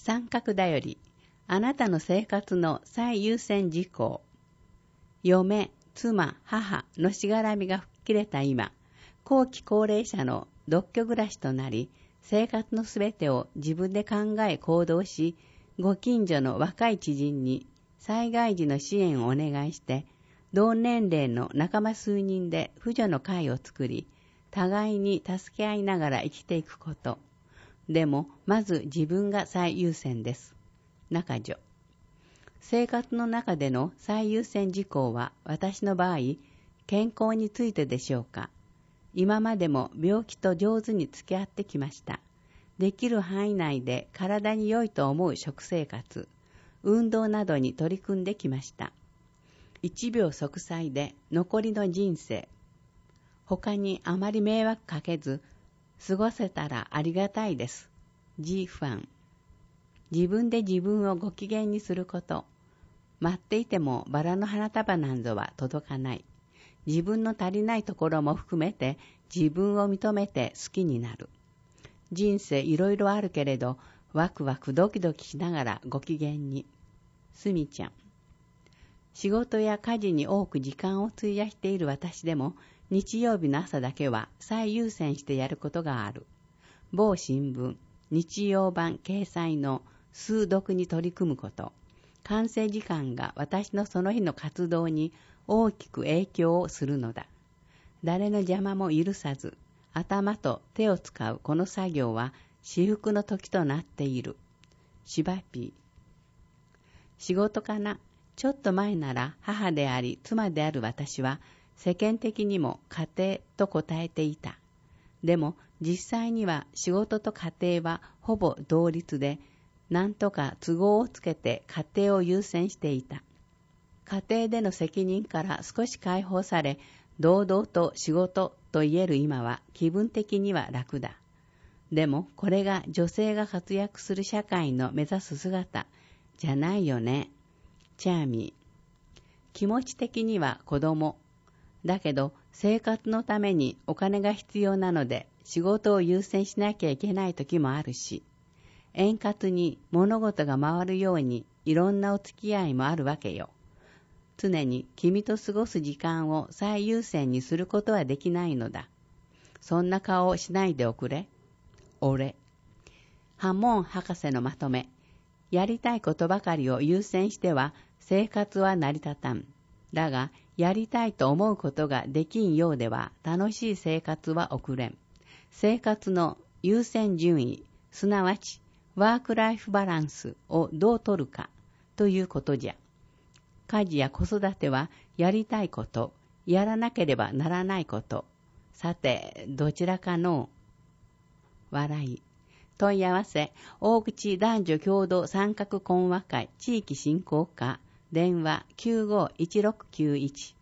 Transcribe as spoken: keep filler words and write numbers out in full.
三角だより、あなたの生活の最優先事項。嫁、妻、母のしがらみが吹っ切れた今、後期高齢者の独居暮らしとなり、生活のすべてを自分で考え行動し、ご近所の若い知人に災害時の支援をお願いして、同年齢の仲間数人で扶助の会を作り、互いに助け合いながら生きていくこと。でも、まず自分が最優先です。中女。生活の中での最優先事項は、私の場合、健康についてでしょうか。今までも病気と上手に付き合ってきました。できる範囲内で体に良いと思う食生活、運動などに取り組んできました。一秒息災で残りの人生。他にあまり迷惑かけず、過ごせたらありがたいです。G ファン。自分で自分をご機嫌にすること。待っていてもバラの花束なんぞは届かない。自分の足りないところも含めて自分を認めて好きになる。人生いろいろあるけれど、ワクワクドキドキしながらご機嫌に。すみちゃん。仕事や家事に多く時間を費やしている私でも、日曜日の朝だけは最優先してやることがある。某新聞、日曜版掲載の数読に取り組むこと。完成時間が私のその日の活動に大きく影響をするのだ。誰の邪魔も許さず、頭と手を使うこの作業は至福の時となっている。しばぴー。仕事かな。ちょっと前なら母であり妻である私は世間的にも家庭と答えていた。でも実際には仕事と家庭はほぼ同率で、なんとか都合をつけて家庭を優先していた。家庭での責任から少し解放され、堂々と仕事と言える今は気分的には楽だ。でもこれが女性が活躍する社会の目指す姿じゃないよね。チャーミー。気持ち的には子供。だけど生活のためにお金が必要なので仕事を優先しなきゃいけない時もあるし、円滑に物事が回るようにいろんなお付き合いもあるわけよ。常に君と過ごす時間を最優先にすることはできないのだ。そんな顔をしないでおくれ。俺。ハモン博士のまとめ。やりたいことばかりを優先しては生活は成り立たん。だが、やりたいと思うことができんようでは楽しい生活は送れん。生活の優先順位、すなわちワークライフバランスをどう取るかということじゃ。家事や子育てはやりたいこと、やらなければならないこと。さて、どちらかの笑い。問い合わせ、大口男女共同参画懇話会地域振興課、電話きゅうごいちろくきゅういち。